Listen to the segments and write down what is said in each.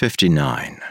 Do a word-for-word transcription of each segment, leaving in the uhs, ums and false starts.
fifty-nine.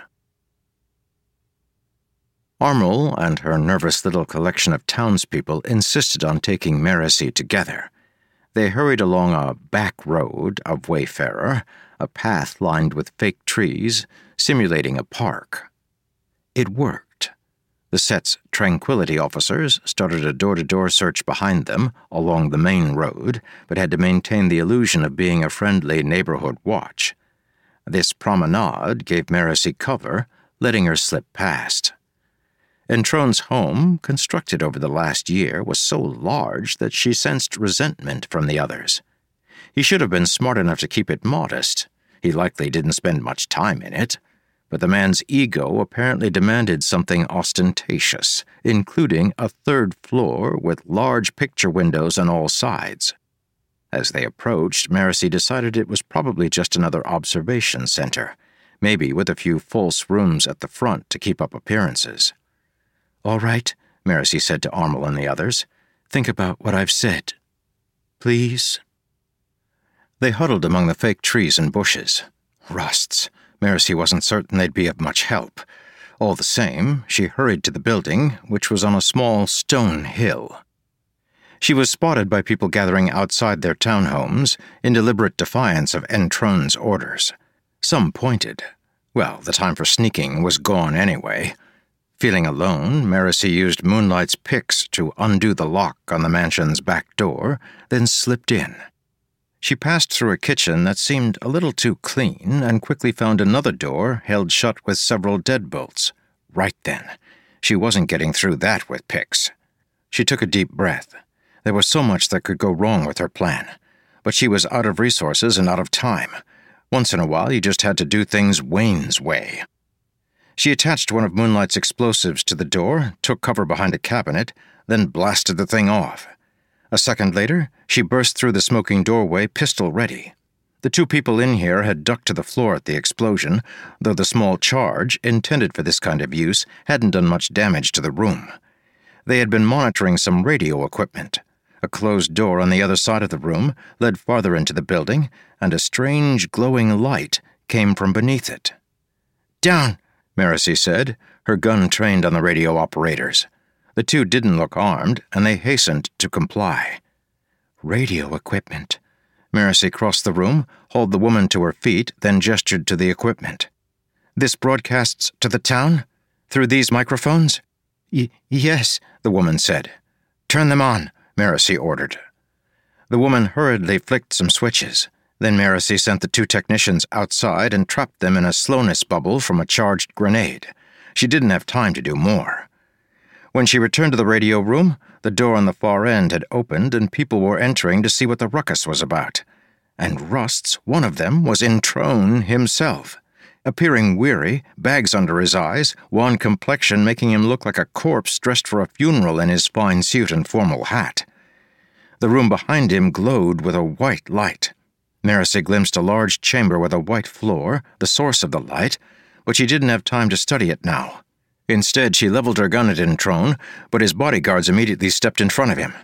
Armel and her nervous little collection of townspeople insisted on taking Meracy together. They hurried along a back road of Wayfarer, a path lined with fake trees, simulating a park. It worked. The set's tranquility officers started a door-to-door search behind them along the main road, but had to maintain the illusion of being a friendly neighborhood watch. This promenade gave Meracy cover, letting her slip past. Entrone's home, constructed over the last year, was so large that she sensed resentment from the others. He should have been smart enough to keep it modest. He likely didn't spend much time in it. But the man's ego apparently demanded something ostentatious, including a third floor with large picture windows on all sides. As they approached, Meracy decided it was probably just another observation center, maybe with a few false rooms at the front to keep up appearances. "All right," Meracy said to Armel and the others. "Think about what I've said. Please?" They huddled among the fake trees and bushes. Rusts. Meracy wasn't certain they'd be of much help. All the same, she hurried to the building, which was on a small stone hill. She was spotted by people gathering outside their townhomes in deliberate defiance of Entrone's orders. Some pointed. Well, the time for sneaking was gone anyway. Feeling alone, Meracy used Moonlight's picks to undo the lock on the mansion's back door, then slipped in. She passed through a kitchen that seemed a little too clean and quickly found another door held shut with several deadbolts. Right then. She wasn't getting through that with picks. She took a deep breath. There was so much that could go wrong with her plan. But she was out of resources and out of time. Once in a while, you just had to do things Wayne's way. She attached one of Moonlight's explosives to the door, took cover behind a cabinet, then blasted the thing off. A second later, she burst through the smoking doorway, pistol ready. The two people in here had ducked to the floor at the explosion, though the small charge, intended for this kind of use, hadn't done much damage to the room. They had been monitoring some radio equipment. A closed door on the other side of the room led farther into the building, and a strange glowing light came from beneath it. "Down!" Meracy said, her gun trained on the radio operators. The two didn't look armed, and they hastened to comply. Radio equipment. Meracy crossed the room, hauled the woman to her feet, then gestured to the equipment. "This broadcasts to the town? Through these microphones?" Y- yes, the woman said. "Turn them on," Meracy ordered. The woman hurriedly flicked some switches. Then Meracy sent the two technicians outside and trapped them in a slowness bubble from a charged grenade. She didn't have time to do more. When she returned to the radio room, the door on the far end had opened and people were entering to see what the ruckus was about. And Rusts, one of them, was Entrone himself. Appearing weary, bags under his eyes, wan complexion making him look like a corpse dressed for a funeral in his fine suit and formal hat. The room behind him glowed with a white light. Meracy glimpsed a large chamber with a white floor, the source of the light, but she didn't have time to study it now. Instead, she leveled her gun at Entrone, but his bodyguards immediately stepped in front of him.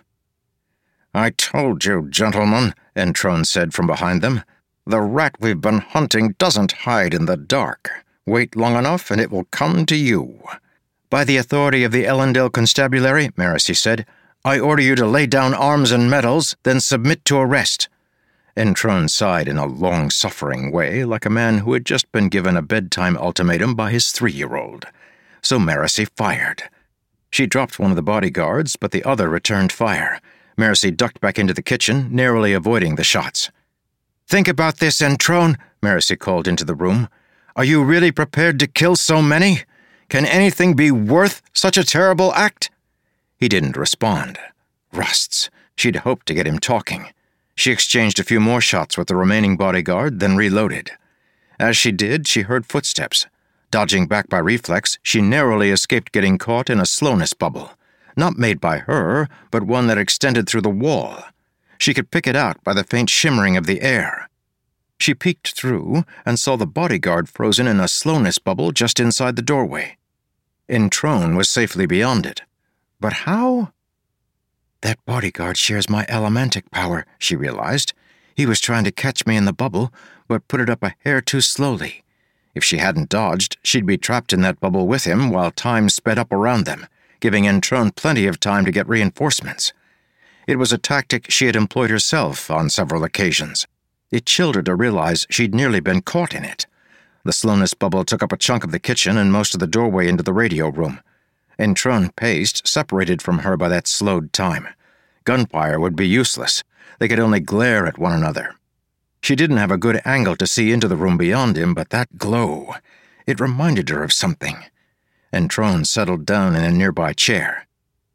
"I told you, gentlemen," Entrone said from behind them. "The rat we've been hunting doesn't hide in the dark. Wait long enough and it will come to you." "By the authority of the Ellendale Constabulary," Meracy said, "I order you to lay down arms and medals, then submit to arrest." Entrone sighed in a long-suffering way, like a man who had just been given a bedtime ultimatum by his three-year-old. So Meracy fired. She dropped one of the bodyguards, but the other returned fire. Meracy ducked back into the kitchen, narrowly avoiding the shots. "Think about this, Entrone," Meracy called into the room. "Are you really prepared to kill so many? Can anything be worth such a terrible act?" He didn't respond. Rusts. She'd hoped to get him talking. She exchanged a few more shots with the remaining bodyguard, then reloaded. As she did, she heard footsteps. Dodging back by reflex, she narrowly escaped getting caught in a slowness bubble. Not made by her, but one that extended through the wall. She could pick it out by the faint shimmering of the air. She peeked through and saw the bodyguard frozen in a slowness bubble just inside the doorway. Entrone was safely beyond it. But how? "That bodyguard shares my elementic power," she realized. "He was trying to catch me in the bubble, but put it up a hair too slowly. If she hadn't dodged, she'd be trapped in that bubble with him while time sped up around them, giving Entrone plenty of time to get reinforcements. It was a tactic she had employed herself on several occasions. It chilled her to realize she'd nearly been caught in it. The slowness bubble took up a chunk of the kitchen and most of the doorway into the radio room. Entrone paced, separated from her by that slowed time. Gunfire would be useless. They could only glare at one another. She didn't have a good angle to see into the room beyond him, but that glow, it reminded her of something. Entrone settled down in a nearby chair.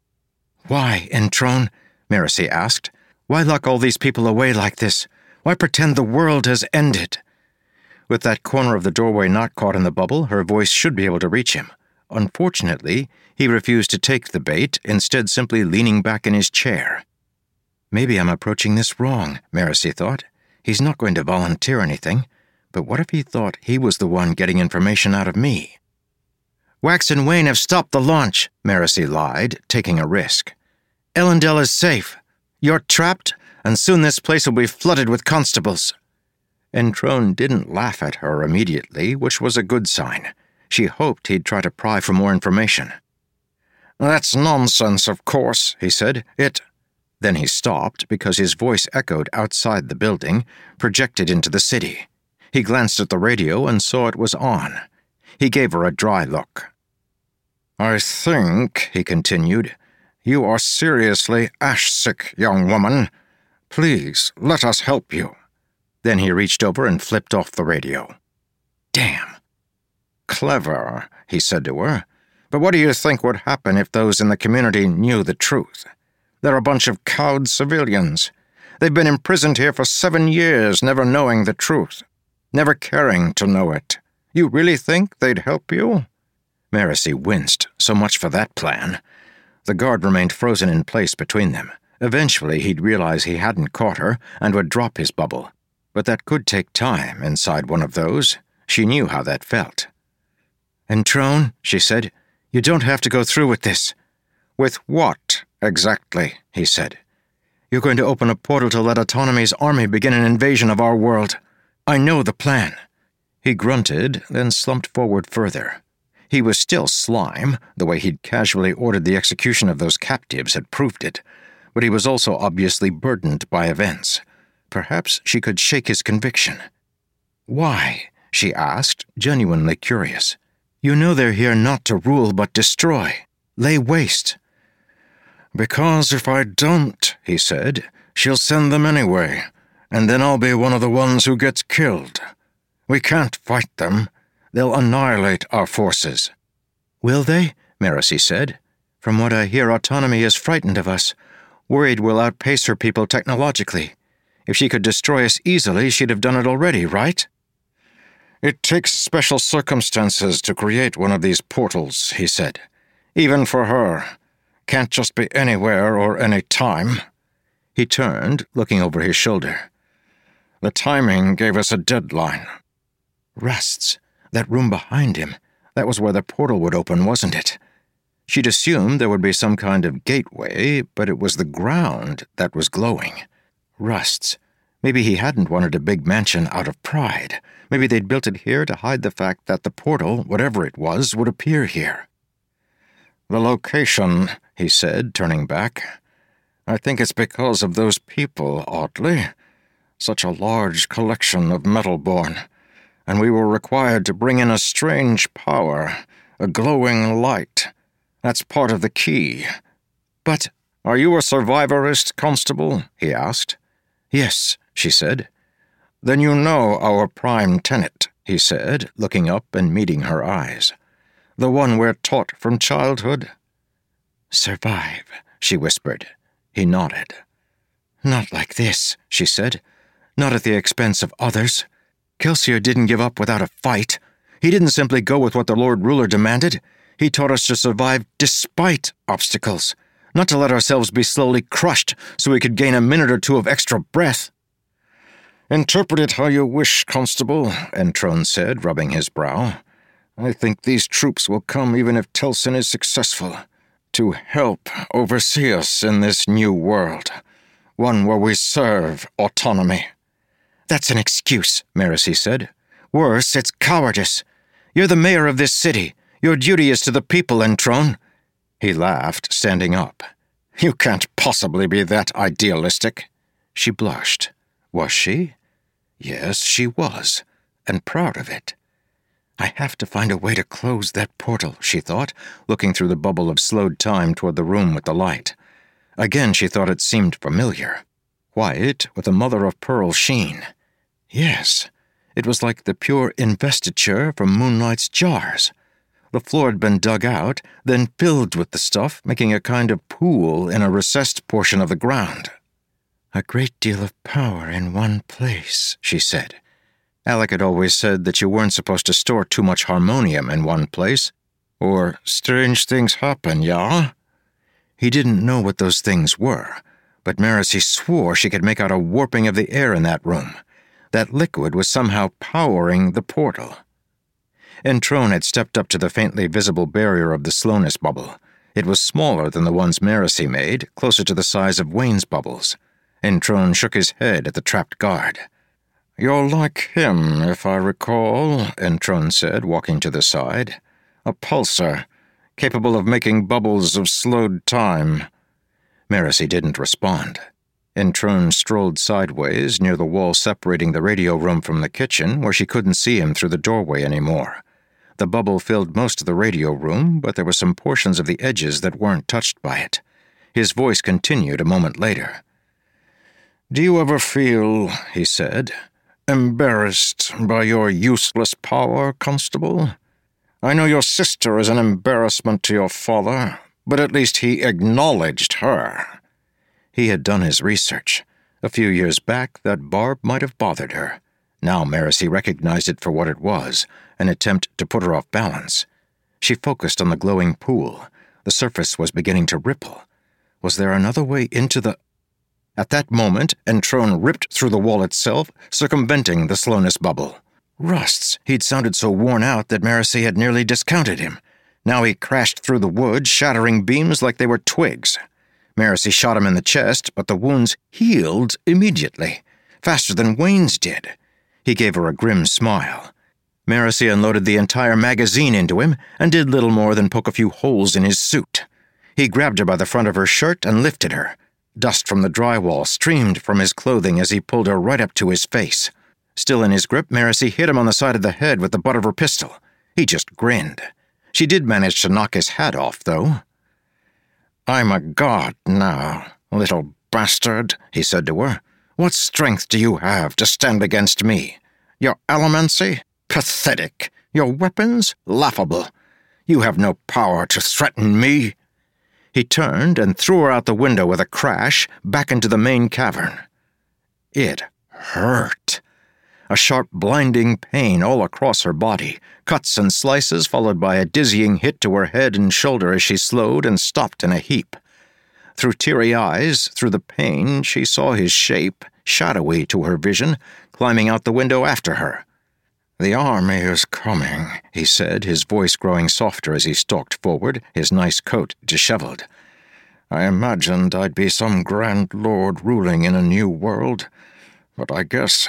"Why, Entrone?" Marasi asked. "Why lock all these people away like this? Why pretend the world has ended?" With that corner of the doorway not caught in the bubble, her voice should be able to reach him. Unfortunately, he refused to take the bait, instead simply leaning back in his chair. Maybe I'm approaching this wrong, Marasi thought. He's not going to volunteer anything, but what if he thought he was the one getting information out of me? "Wax and Wayne have stopped the launch," Marasi lied, taking a risk. "Ellendale is safe. You're trapped, and soon this place will be flooded with constables." Entrone didn't laugh at her immediately, which was a good sign. She hoped he'd try to pry for more information. "That's nonsense, of course," he said. It... Then he stopped because his voice echoed outside the building, projected into the city. He glanced at the radio and saw it was on. He gave her a dry look. "I think," he continued, "you are seriously ash-sick, young woman. Please, let us help you." Then he reached over and flipped off the radio. "Damn." "Clever," he said to her. "But what do you think would happen if those in the community knew the truth? They're a bunch of cowed civilians. They've been imprisoned here for seven years, never knowing the truth, never caring to know it. You really think they'd help you?" Marasi winced. So much for that plan. The guard remained frozen in place between them. Eventually he'd realize he hadn't caught her and would drop his bubble. But that could take time inside one of those. She knew how that felt. "Entrone," she said, "you don't have to go through with this." "With what, exactly?" he said. "You're going to open a portal to let Autonomy's army begin an invasion of our world. I know the plan." He grunted, then slumped forward further. He was still slime, the way he'd casually ordered the execution of those captives had proved it, but he was also obviously burdened by events. Perhaps she could shake his conviction. "Why?" she asked, genuinely curious. "You know they're here not to rule but destroy, lay waste." "Because if I don't," he said, "she'll send them anyway, and then I'll be one of the ones who gets killed. We can't fight them. They'll annihilate our forces." "Will they?" Marasi said. "From what I hear, Autonomy is frightened of us, worried we'll outpace her people technologically. If she could destroy us easily, she'd have done it already, right?" "It takes special circumstances to create one of these portals," he said. "Even for her. Can't just be anywhere or any time." He turned, looking over his shoulder. "The timing gave us a deadline." Rusts. That room behind him. That was where the portal would open, wasn't it? She'd assumed there would be some kind of gateway, but it was the ground that was glowing. Rusts. Maybe he hadn't wanted a big mansion out of pride. Maybe they'd built it here to hide the fact that the portal, whatever it was, would appear here. "The location," he said, turning back. "I think it's because of those people, oddly. Such a large collection of Metalborn. And we were required to bring in a strange power, a glowing light. That's part of the key." "But are you a survivorist, Constable?" he asked. "Yes," she said. "Then you know our prime tenet," he said, looking up and meeting her eyes. "The one we're taught from childhood." "Survive," she whispered. He nodded. "Not like this," she said. "Not at the expense of others. Kelsier didn't give up without a fight. He didn't simply go with what the Lord Ruler demanded. He taught us to survive despite obstacles, not to let ourselves be slowly crushed so we could gain a minute or two of extra breath." "Interpret it how you wish, Constable," Entrone said, rubbing his brow. "I think these troops will come even if Telsin is successful, to help oversee us in this new world, one where we serve Autonomy." "That's an excuse," Marasi said. "Worse, it's cowardice. You're the mayor of this city. Your duty is to the people, Entrone." He laughed, standing up. "You can't possibly be that idealistic." She blushed. Was she? Yes, she was, and proud of it. "I have to find a way to close that portal," she thought, looking through the bubble of slowed time toward the room with the light. Again she thought it seemed familiar. White with a mother-of-pearl sheen. Yes, it was like the pure investiture from Moonlight's jars. The floor had been dug out, then filled with the stuff, making a kind of pool in a recessed portion of the ground. "A great deal of power in one place," she said. Alec had always said that you weren't supposed to store too much harmonium in one place, or strange things happen, yeah? He didn't know what those things were, but Marasi swore she could make out a warping of the air in that room. That liquid was somehow powering the portal. Entrone had stepped up to the faintly visible barrier of the slowness bubble. It was smaller than the ones Marasi made, closer to the size of Wayne's bubbles. Entrone shook his head at the trapped guard. "You're like him, if I recall," Entrone said, walking to the side. "A pulsar, capable of making bubbles of slowed time." Marasi didn't respond. Entrone strolled sideways near the wall separating the radio room from the kitchen, where she couldn't see him through the doorway anymore. The bubble filled most of the radio room, but there were some portions of the edges that weren't touched by it. His voice continued a moment later. "Do you ever feel," he said, "embarrassed by your useless power, Constable? I know your sister is an embarrassment to your father, but at least he acknowledged her." He had done his research. A few years back, that barb might have bothered her. Now Marasi recognized it for what it was, an attempt to put her off balance. She focused on the glowing pool. The surface was beginning to ripple. Was there another way into the... At that moment, Entrone ripped through the wall itself, circumventing the slowness bubble. Rusts! He'd sounded so worn out that Marasi had nearly discounted him. Now he crashed through the wood, shattering beams like they were twigs. Marasi shot him in the chest, but the wounds healed immediately, faster than Wayne's did. He gave her a grim smile. Marasi unloaded the entire magazine into him and did little more than poke a few holes in his suit. He grabbed her by the front of her shirt and lifted her. Dust from the drywall streamed from his clothing as he pulled her right up to his face. Still in his grip, Marasi hit him on the side of the head with the butt of her pistol. He just grinned. She did manage to knock his hat off, though. "I'm a god now, little bastard," he said to her. "What strength do you have to stand against me? Your elemancy? Pathetic. Your weapons? Laughable. You have no power to threaten me." He turned and threw her out the window with a crash, back into the main cavern. It hurt. A sharp, blinding pain all across her body, cuts and slices followed by a dizzying hit to her head and shoulder as she slowed and stopped in a heap. Through teary eyes, through the pain, she saw his shape, shadowy to her vision, climbing out the window after her. "The army is coming," he said, his voice growing softer as he stalked forward, his nice coat disheveled. "I imagined I'd be some grand lord ruling in a new world, but I guess...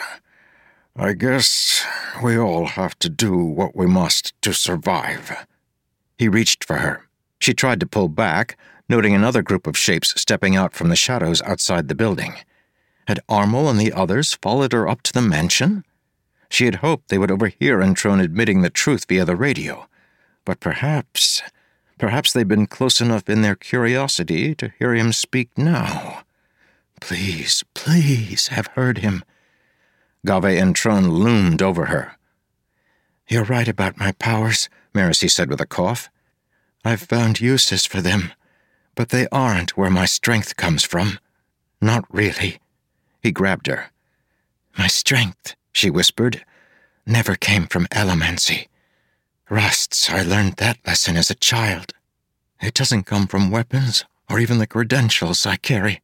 I guess we all have to do what we must to survive." He reached for her. She tried to pull back, noting another group of shapes stepping out from the shadows outside the building. Had Armel and the others followed her up to the mansion? She had hoped they would overhear Entrone admitting the truth via the radio, but perhaps, perhaps they'd been close enough in their curiosity to hear him speak now. Please, please have heard him. Gave Entrone loomed over her. "You're right about my powers," Marasi said with a cough. "I've found uses for them, but they aren't where my strength comes from. Not really." He grabbed her. "My strength," she whispered, "never came from elemancy. Rusts, I learned that lesson as a child. It doesn't come from weapons or even the credentials I carry."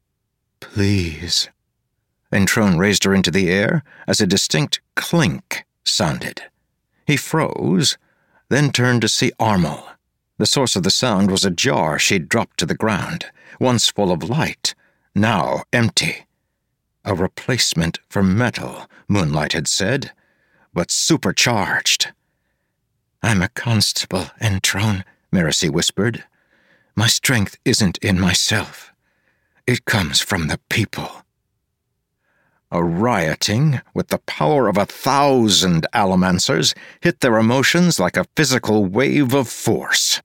"Please." Entrone raised her into the air as a distinct clink sounded. He froze, then turned to see Armel. The source of the sound was a jar she'd dropped to the ground, once full of light, now empty. A replacement for metal, Moonlight had said, but supercharged. I'm a constable, Entrone, Mercy whispered. My strength isn't in myself. It comes from the people. A rioting, with the power of a thousand Allomancers, hit their emotions like a physical wave of force.